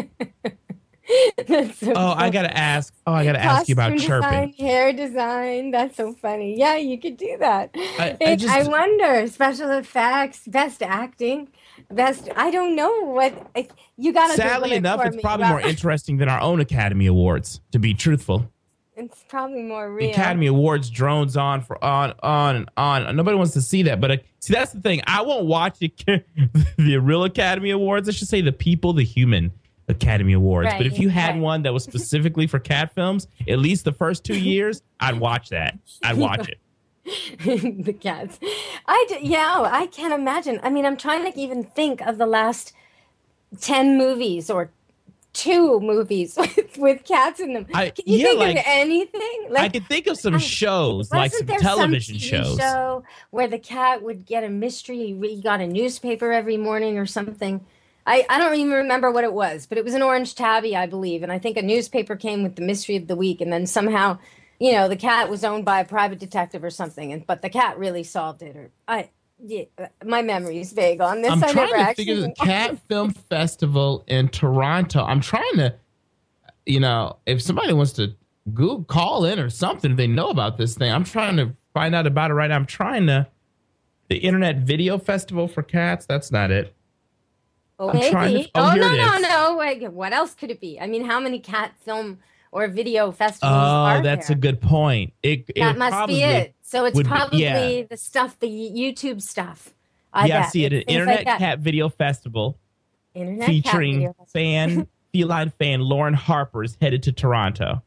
That's so Oh, I funny. gotta ask. Oh, I gotta ask you about Costume chirping. design, hair design. That's so funny. Yeah, you could do that. I- I I, just- I wonder. Special effects, best acting, best. I don't know what I, you got to. Sadly enough, it's probably well, more interesting than our own Academy Awards. To be truthful, It's probably more the real. Academy Awards drones on for on on and on. Nobody wants to see that, but uh, see that's the thing. I won't watch the, the real Academy Awards. I should say the people, the human. Academy Awards. Right, but if you had right. one that was specifically for cat films, at least the first two years, I'd watch that. I'd watch it. The cats. I d- yeah, I can't imagine. I mean, I'm trying to even think of the last ten movies or two movies with, with cats in them. I, Can you yeah, think like, of anything? Like, I could think of some shows, like some there television some T V shows. show where the cat would get a mystery? He got a newspaper every morning or something. I, I don't even remember what it was, but it was an orange tabby, I believe. And I think a newspaper came with the mystery of the week. And then somehow, you know, the cat was owned by a private detective or something. And but the cat really solved it. Or I, yeah, my memory is vague on this. I'm I trying never to actually think of the Cat Film Festival in Toronto. I'm trying to, you know, if somebody wants to Google, call in or something, if they know about this thing. I'm trying to find out about it right now. I'm trying to, the Internet Video Festival for Cats. That's not it. Oh, I'm trying maybe. to- oh, oh, here no, it no, is. no. Wait, what else could it be? I mean, how many cat film or video festivals Oh, are that's there? a good point. It, it That must probably be it. So it's would be- probably yeah. the stuff, the YouTube stuff. I yeah, bet. see it, an It's things Internet like that. Cat Video Festival Internet cat featuring video. fan, feline fan Lauren Harper is headed to Toronto.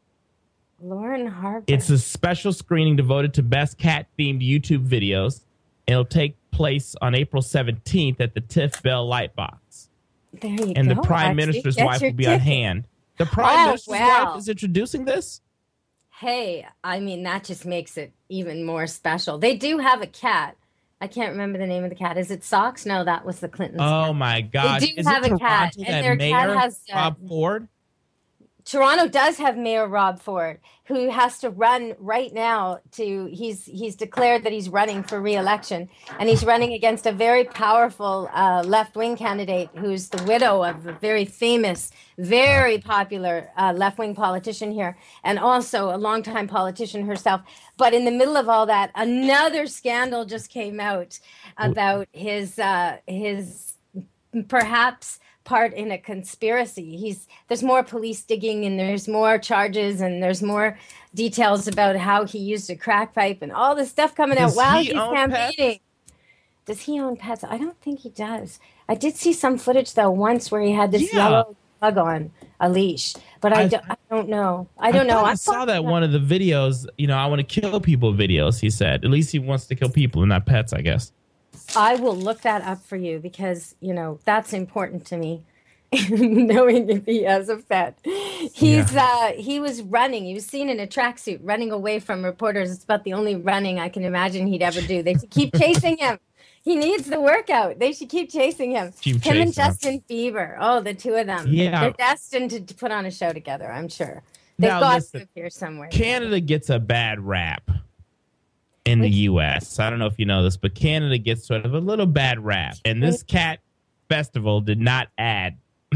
Lauren Harper. It's a special screening devoted to best cat-themed YouTube videos. It'll take place on April seventeenth at the Tiff Bell Lightbox. There you And go. the Prime Actually, Minister's get wife your will be on ticket. hand. The Prime Oh, Minister's wow. wife is introducing this? Hey, I mean, that just makes it even more special. They do have a cat. I can't remember the name of the cat. Is it Socks? No, that was the Clintons. Oh, my gosh. They do is have it a cat, Toronto and that their cat mayor, has, uh, Rob Ford? Toronto does have Mayor Rob Ford, who has to run right now to he's he's declared that he's running for re-election, and he's running against a very powerful uh, left-wing candidate who's the widow of a very famous, very popular uh, left-wing politician here, and also a longtime politician herself. But in the middle of all that, another scandal just came out about his uh, his perhaps part in a conspiracy. He's there's more police digging, and there's more charges, and there's more details about how he used a crack pipe and all this stuff coming out Does while he he's own campaigning. Does he own pets? I don't think he does. I did see some footage though once where he had this Yeah. yellow dog on a leash, but I, I- don't, I don't know. I don't know. thought I I'm saw that one of the videos, you know, I want to kill people videos, he said. At least he wants to kill people and not pets, I guess. I will look that up for you because, you know, that's important to me. Knowing if he has a pet. He's uh he was running. He was seen in a tracksuit running away from reporters. It's about the only running I can imagine he'd ever do. They should keep chasing him. He needs the workout. They should keep chasing him. Keep him chasing and him. Justin Bieber. Oh, the two of them. Yeah. They're destined to, to put on a show together, I'm sure. They've Now, got listen, to appear somewhere. Canada gets a bad rap in the U S. I don't know if you know this, but Canada gets sort of a little bad rap. And this cat festival did not add.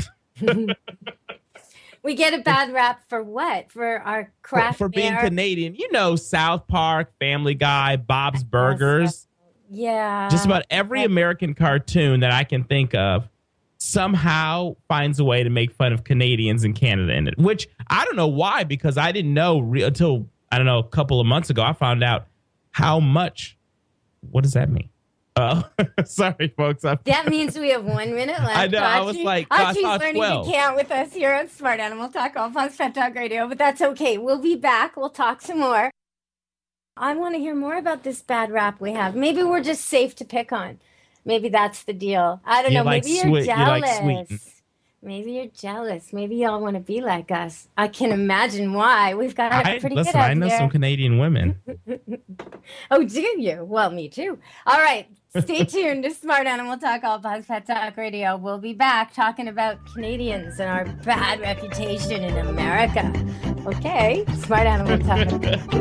We get a bad rap for what? For our For, craft for being beer? Canadian. You know, South Park, Family Guy, Bob's Burgers. Yeah. Just about every American cartoon that I can think of somehow finds a way to make fun of Canadians and Canada in it, which I don't know why, because I didn't know re- until, I don't know, a couple of months ago, I found out how much. What does that mean? Oh, sorry, folks. I'm, That means we have one minute left. I know, I was Archie- like, I Archie's thought learning twelve. to count with us here at Smart Animal Talk, All Pods Pet Talk Radio, but that's okay. We'll be back. We'll talk some more. I want to hear more about this bad rap we have. Maybe we're just safe to pick on. Maybe that's the deal. I don't You know. like Maybe you're sweet- you like jealous. sweetened. Maybe you're jealous. Maybe y'all want to be like us. I can imagine why. We've got it I, pretty listen, good out I know here. some Canadian women. Oh, do you? Well, me too. All right. Stay tuned to Smart Animal Talk, All Pods Pet Talk Radio. We'll be back talking about Canadians and our bad reputation in America. Okay. Smart Animal Talk.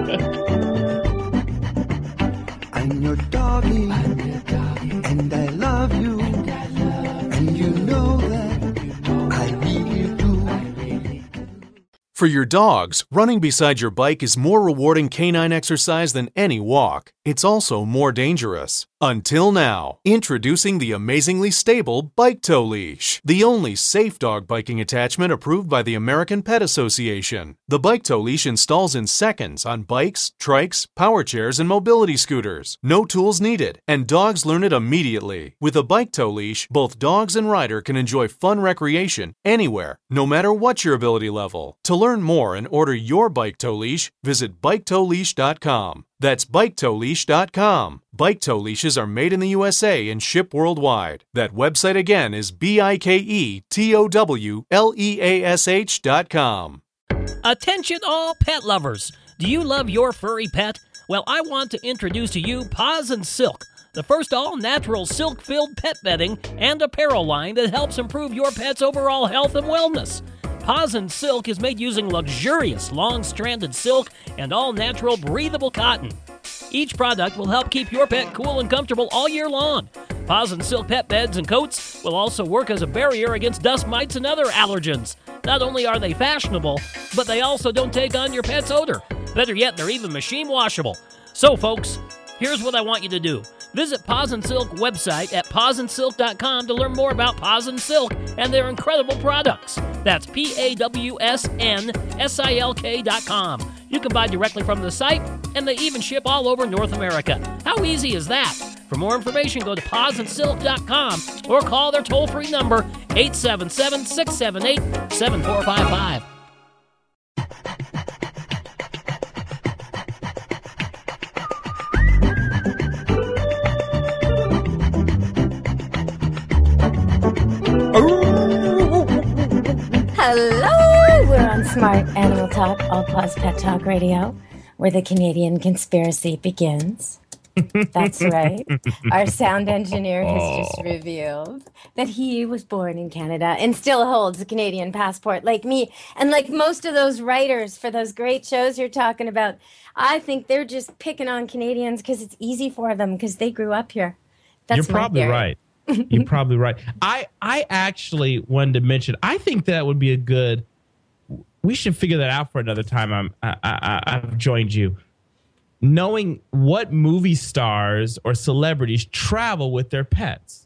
I'm your doggy, I'm your doggy, and I love you, and, I love and you know that I really do. I really do. For your dogs, running beside your bike is more rewarding canine exercise than any walk. It's also more dangerous. Until now, introducing the amazingly stable Bike Tow Leash, the only safe dog biking attachment approved by the American Pet Association. The Bike Tow Leash installs in seconds on bikes, trikes, power chairs, and mobility scooters. No tools needed, and dogs learn it immediately. With a Bike Tow Leash, both dogs and rider can enjoy fun recreation anywhere, no matter what your ability level. To learn more and order your Bike Tow Leash, visit bike tow leash dot com. That's bike tow leash dot com. Bike Tow Leashes are made in the U S A and ship worldwide. That website again is B I K E T O W L E A S H dot com. Attention all pet lovers! Do you love your furry pet? Well, I want to introduce to you Paws and Silk, the first all-natural silk-filled pet bedding and apparel line that helps improve your pet's overall health and wellness. Paws and Silk is made using luxurious long-stranded silk and all-natural breathable cotton. Each product will help keep your pet cool and comfortable all year long. Paws and Silk pet beds and coats will also work as a barrier against dust mites and other allergens. Not only are they fashionable, but they also don't take on your pet's odor. Better yet, they're even machine washable. So, folks, here's what I want you to do. Visit Paws and Silk website at paws and silk dot com to learn more about Paws and Silk and their incredible products. That's P A W S N S I L K dot com. You can buy directly from the site, and they even ship all over North America. How easy is that? For more information, go to paws and silk dot com or call their toll-free number, eight seven seven, six seven eight, seven four five five. Hello, we're on Smart Animal Talk, All Paws Pet Talk Radio, where the Canadian conspiracy begins. That's right. Our sound engineer has Oh. just revealed that he was born in Canada and still holds a Canadian passport like me. And like most of those writers for those great shows you're talking about, I think they're just picking on Canadians because it's easy for them because they grew up here. That's You're my probably theory. right. You're probably right. I I actually wanted to mention. I think that would be a good. We should figure that out for another time. I'm I, I I've joined you. Knowing what movie stars or celebrities travel with their pets.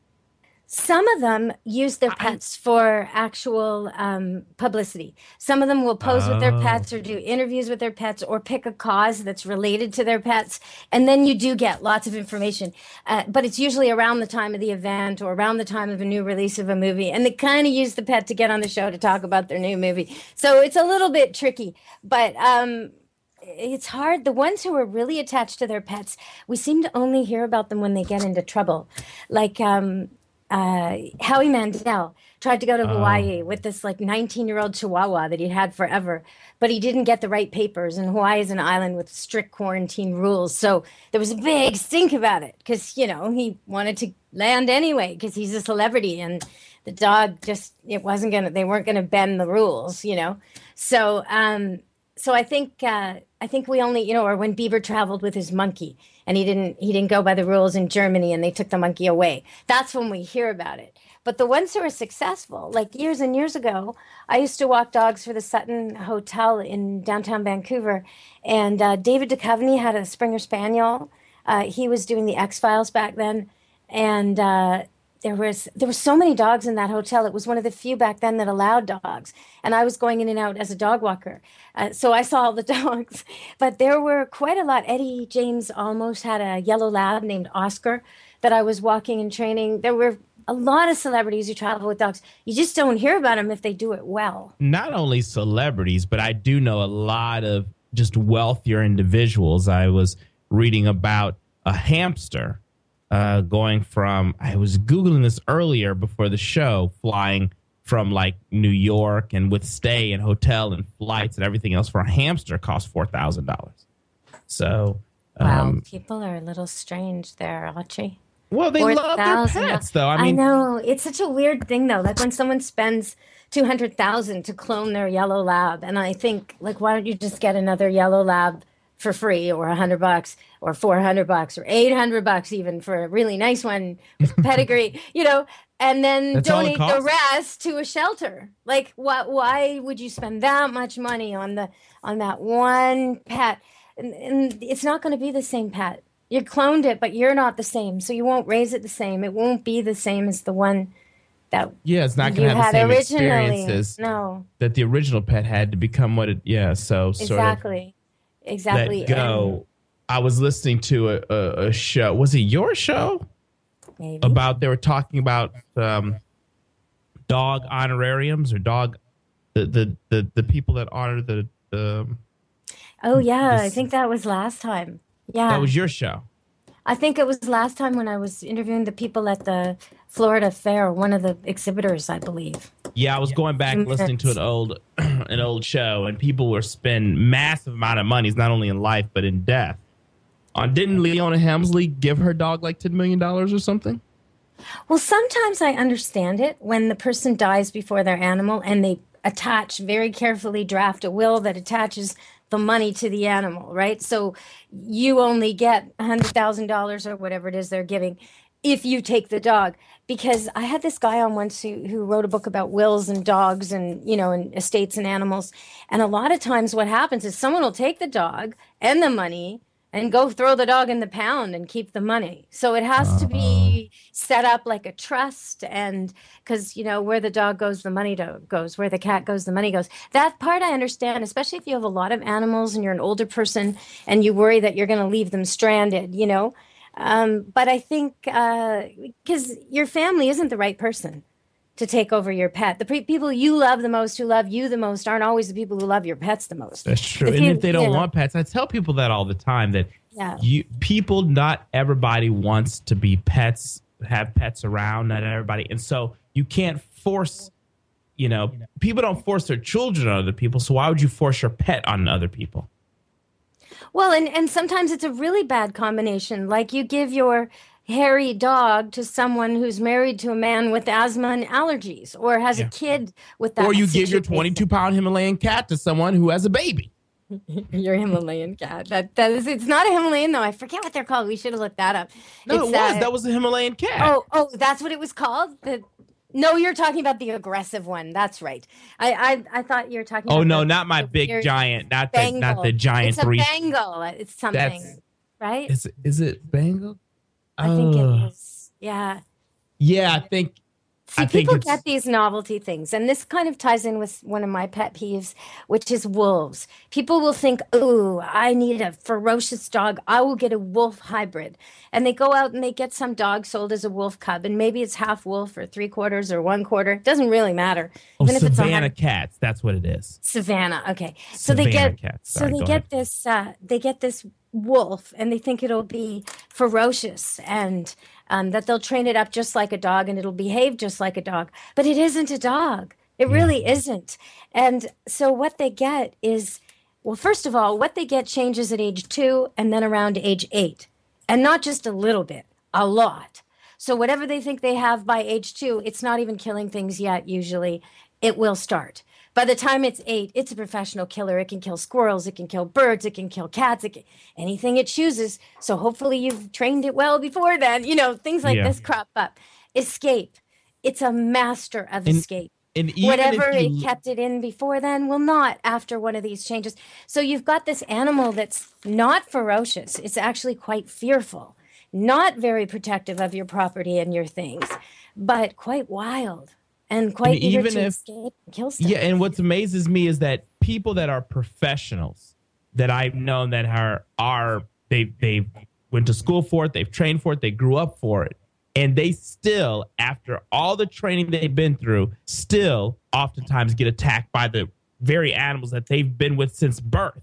Some of them use their pets for actual um, publicity. Some of them will pose with their Oh. pets or do interviews with their pets or pick a cause that's related to their pets. And then you do get lots of information. Uh, but it's usually around the time of the event or around the time of a new release of a movie. And they kind of use the pet to get on the show to talk about their new movie. So it's a little bit tricky. But um, it's hard. The ones who are really attached to their pets, we seem to only hear about them when they get into trouble. Like... Um, Uh, Howie Mandel tried to go to Hawaii with this like nineteen year old Chihuahua that he'd had forever, but he didn't get the right papers. And Hawaii is an island with strict quarantine rules. So there was a big stink about it because, you know, he wanted to land anyway because he's a celebrity and the dog just, it wasn't going to, they weren't going to bend the rules, you know? So, um, so I think, uh, I think we only, you know, or when Bieber traveled with his monkey and he didn't, he didn't go by the rules in Germany and they took the monkey away. That's when we hear about it. But the ones who are successful, like years and years ago, I used to walk dogs for the Sutton Hotel in downtown Vancouver. And uh, David Duchovny had a Springer Spaniel. Uh, he was doing the X-Files back then. And uh, there was there were so many dogs in that hotel. It was one of the few back then that allowed dogs. And I was going in and out as a dog walker. Uh, so I saw all the dogs. But there were quite a lot. Eddie James almost had a yellow lab named Oscar that I was walking and training. There were a lot of celebrities who travel with dogs. You just don't hear about them if they do it well. Not only celebrities, but I do know a lot of just wealthier individuals. I was reading about a hamster uh, going from, I was Googling this earlier before the show, flying from like New York and with stay and hotel and flights and everything else for a hamster cost four thousand dollars. So, Wow, um, people are a little strange there, Audrey. well, they love their four thousand pets, though. I mean, know. It's such a weird thing, though. Like when someone spends two hundred thousand dollars to clone their yellow lab. And I think, like, why don't you just get another yellow lab for free or a hundred bucks or four hundred bucks or eight hundred bucks even for a really nice one with pedigree, you know, and then That's all it donate the costs? rest to a shelter. Like, what, why would you spend that much money on the, on that one pet? And, and it's not going to be the same pet You cloned it, but you're not the same, so you won't raise it the same. It won't be the same as the one that Yeah, it's not you going to have the had same originally. experiences No, that the original pet had to become what it. Yeah, so sort exactly, of exactly. let go. I was listening to a, a, a show. Was it your show? Maybe. About they were talking about um, dog honorariums or dog the the the, the people that honor the the. Oh yeah, this- I think that was last time. Yeah, That was your show. I think it was last time when I was interviewing the people at the Florida Fair, one of the exhibitors, I believe. Yeah, I was going back Two listening to an old an old show, and people were spending massive amount of monies, not only in life but in death. On didn't Leona Helmsley give her dog like ten million dollars or something? Well, sometimes I understand it when the person dies before their animal and they attach, very carefully draft a will that attaches the money to the animal, right? So you only get one hundred thousand dollars or whatever it is they're giving if you take the dog. Because I had this guy on once who, who wrote a book about wills and dogs and, you know, and estates and animals. And a lot of times what happens is someone will take the dog and the money and go throw the dog in the pound and keep the money. So it has to be set up like a trust, and because, you know, where the dog goes, the money do- goes. Where the cat goes, the money goes. That part I understand, especially if you have a lot of animals and you're an older person and you worry that you're going to leave them stranded, you know. Um, but I think because uh, your family isn't the right person to take over your pet. The pre- people you love the most, who love you the most, aren't always the people who love your pets the most. That's true. If and you- if they don't yeah. want pets, I tell people that all the time that Yeah. you people, not everybody wants to be pets, have pets around, not everybody. And so you can't force, you know, people don't force their children on other people. So why would you force your pet on other people? Well, and, and sometimes it's a really bad combination. Like you give your hairy dog to someone who's married to a man with asthma and allergies, or has a kid with that. Or you give your situation. twenty-two pound Himalayan cat to someone who has a baby. Your Himalayan cat. That that is. It's not a Himalayan though. I forget what they're called. We should have looked that up. No, It's, it was. uh, That was a Himalayan cat. Oh, oh, that's what it was called. The no, you're talking about the aggressive one. That's right. I I, I thought you were talking. Oh about no, the, not my the big weird giant, not the not Bengal. the giant It's three. a Bengal. It's something, That's- right? Is it, is it Bengal? I think Uh, it is. Yeah. Yeah, I think. See, I think people it's, get these novelty things, and this kind of ties in with one of my pet peeves, which is wolves. People will think, "Ooh, I need a ferocious dog. I will get a wolf hybrid," and they go out and they get some dog sold as a wolf cub, and maybe it's half wolf or three quarters or one quarter. It doesn't really matter. oh, Even if it's a Savannah hundred- cats. That's what it is. Savannah. Okay, so they Savannah get cats. so Sorry, they go get ahead. this uh, they get this wolf, and they think it'll be ferocious and um, that they'll train it up just like a dog and it'll behave just like a dog. But it isn't a dog. It really isn't. And so what they get is, well, first of all, what they get changes at age two and then around age eight, and not just a little bit, a lot. So whatever they think they have by age two, it's not even killing things yet. Usually, it will start. By the time it's eight, it's a professional killer. It can kill squirrels. It can kill birds. It can kill cats. It can, anything it chooses. So hopefully you've trained it well before then. You know, things like Yeah. this crop up. Escape. It's a master of And- escape. And even Whatever if you, it kept it in before then will not after one of these changes. So you've got this animal that's not ferocious. It's actually quite fearful, not very protective of your property and your things, but quite wild and quite And eager even to if- escape and kill stuff. yeah, and what amazes me is that people that are professionals that I've known that are are they they went to school for it, they've trained for it, they grew up for it, and they still, after all the training they've been through, still oftentimes get attacked by the very animals that they've been with since birth.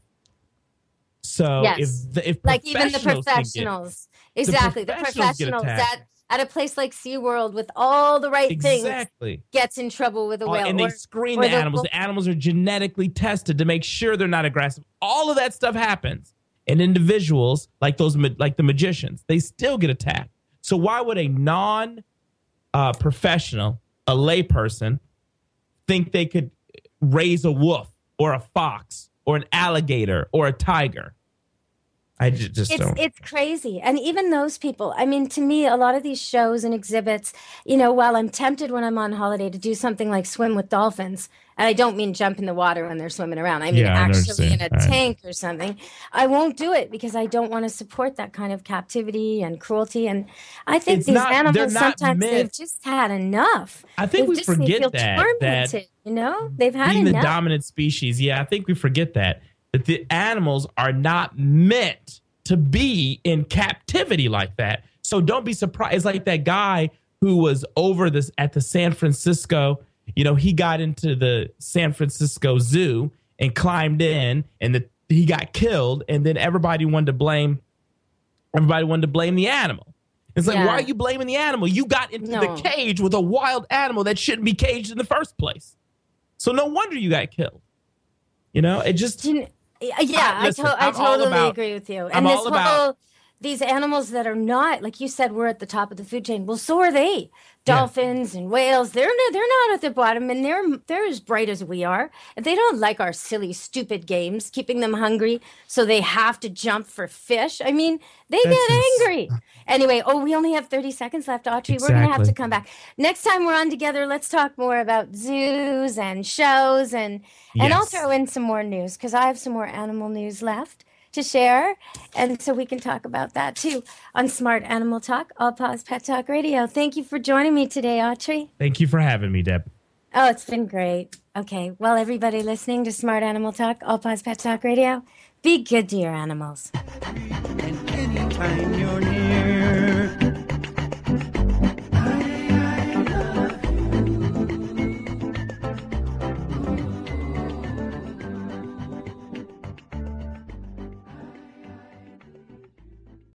So Yes. if the, if Like even the professionals can get- professionals. Exactly. The professionals get professionals attacked. at, at a place like SeaWorld with all the right things Exactly. gets in trouble with a Oh, whale. and they or- screen or the animals. wolf- The animals are genetically tested to make sure they're not aggressive. All of that stuff happens. And individuals like those, ma- like the magicians, they still get attacked. So why would a non uh, professional, a layperson, think they could raise a wolf or a fox or an alligator or a tiger? I ju- just it's, don't. It's crazy. And even those people, I mean, to me, a lot of these shows and exhibits, you know, while I'm tempted when I'm on holiday to do something like swim with dolphins, and I don't mean jump in the water when they're swimming around. I mean, Yeah, I actually in a understand. Right. tank or something. I won't do it because I don't want to support that kind of captivity and cruelty. And I think It's these not- they're animals, not sometimes meant- they've just had enough. I think They've we just, they forget feel that- tormented, that you know, they've had Being enough. the dominant species, yeah, I think we forget that. That the animals are not meant to be in captivity like that. So don't be surprised. It's like that guy who was over this at the San Francisco, you know, he got into the San Francisco Zoo and climbed in, and the, he got killed, and then everybody wanted to blame everybody wanted to blame the animal. It's like, Yeah. why are you blaming the animal? You got into No. the cage with a wild animal that shouldn't be caged in the first place. So no wonder you got killed. You know, it just You kn- yeah, I- listen, I, to- I I'm all totally about- agree with you. I'm And this all about- whole, these animals that are not, like you said, we're at the top of the food chain. Well, so are they. Dolphins and whales, they're not, they're not at the bottom, and they're they're as bright as we are. And they don't like our silly, stupid games, keeping them hungry, so they have to jump for fish. I mean, they That's get ins- angry. Anyway, oh, we only have thirty seconds left, Audrey. We're gonna have Exactly. to come back next time we're on together. Let's talk more about zoos and shows, and and I'll Yes. throw in some more news because I have some more animal news left to share, and so we can talk about that too on Smart Animal Talk, All Paws Pet Talk Radio. Thank you for joining me today, Autry. Thank you for having me, Deb. Oh, it's been great. Okay, well, everybody listening to Smart Animal Talk, All Paws Pet Talk Radio, be good to your animals. Anytime you're near.